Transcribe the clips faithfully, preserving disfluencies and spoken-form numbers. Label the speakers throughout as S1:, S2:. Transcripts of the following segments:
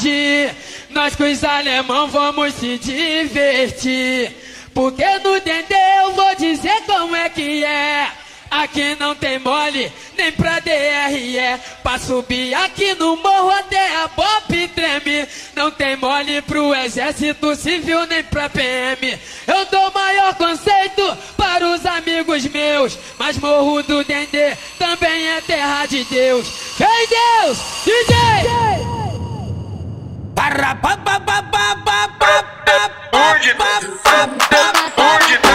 S1: tarde, nós com os alemão vamos se divertir. Porque no Dendê eu vou dizer como é que é. Aqui não tem mole, nem pra D R E. Pra subir aqui no morro até a Bop treme. Não tem mole pro exército civil, nem pra P M. Eu dou maior conceito para os amigos meus, mas morro do Dendê também é terra de Deus. Vem Deus, D J!
S2: Para pa pa pa pa pa pa pa.
S3: Onde tá? Onde tá?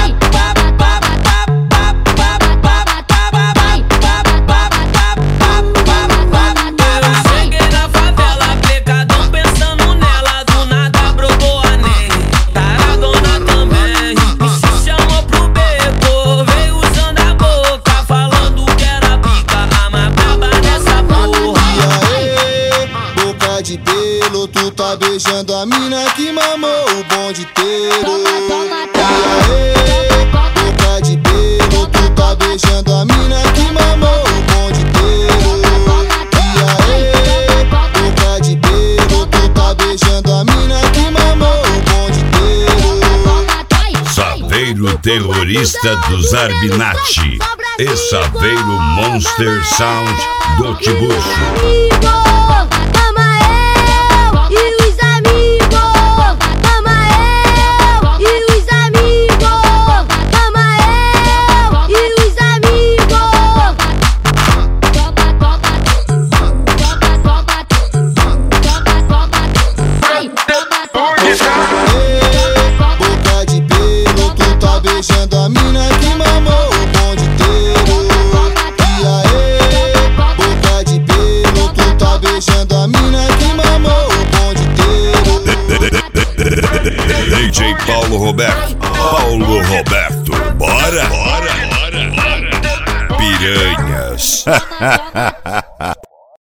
S2: Cheguei na favela, pecadão pensando nela. Do nada brotou a Ney, taradona também. Se chamou pro beco, veio usando a boca, falando que era pica, a mais braba dessa porra.
S4: E aí, boca de pelo, tu tá beijando a mina que mamou o bonde inteiro. E aí, boca de pelo, tu tá beijando a mina que mamou o bonde inteiro. E aí, boca de pelo, tu tá beijando a mina que mamou o bonde inteiro.
S5: Saveiro terrorista do Zarbinati e Saveiro Monster Sound do Tibucho.
S4: Boca de pelo, tu tá beijando a mina que mamou o bonde inteiro. E aí, boca de pelo, tu tá beijando a mina que mamou o bonde inteiro.
S5: D J Paulo Roberto, Paulo Roberto, bora, bora, bora, bora, piranhas.